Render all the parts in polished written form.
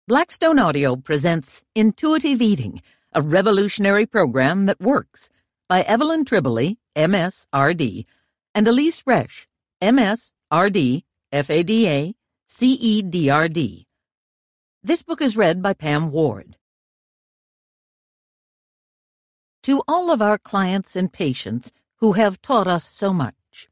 Blackstone Audio presents Intuitive Eating, a revolutionary program that works, by Evelyn Tribole, MS.RD, and Elise Resch, MS.RD, FADA, CEDRD. This book is read by Pam Ward. To all of our clients and patients who have taught us so much.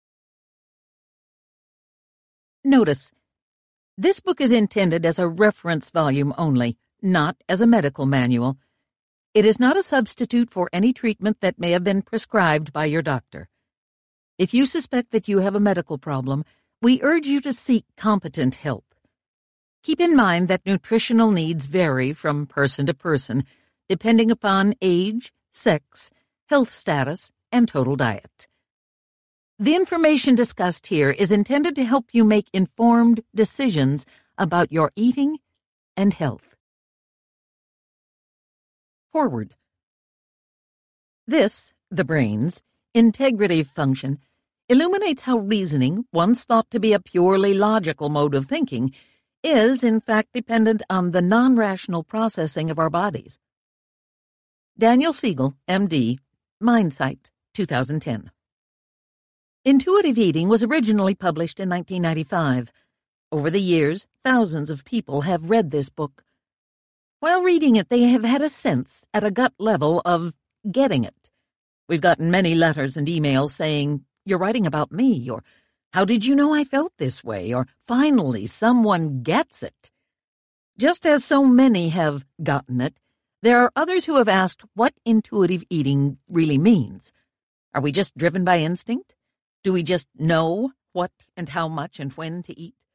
Notice, this book is intended as a reference volume only, not as a medical manual. It is not a substitute for any treatment that may have been prescribed by your doctor. If you suspect that you have a medical problem, we urge you to seek competent help. Keep in mind that nutritional needs vary from person to person, depending upon age, sex, health status, and total diet. The information discussed here is intended to help you make informed decisions about your eating and health. Forward. This, the brain's, integrative function illuminates how reasoning, once thought to be a purely logical mode of thinking, is in fact dependent on the non-rational processing of our bodies. Daniel Siegel, M.D., Mindsight, 2010. Intuitive Eating was originally published in 1995. Over the years, thousands of people have read this book. While reading it, they have had a sense, at a gut level, of getting it. We've gotten many letters and emails saying, "You're writing about me," or "How did you know I felt this way?" or "Finally, someone gets it." Just as so many have gotten it, there are others who have asked what intuitive eating really means. Are we just driven by instinct? Do we just know what and how much and when to eat?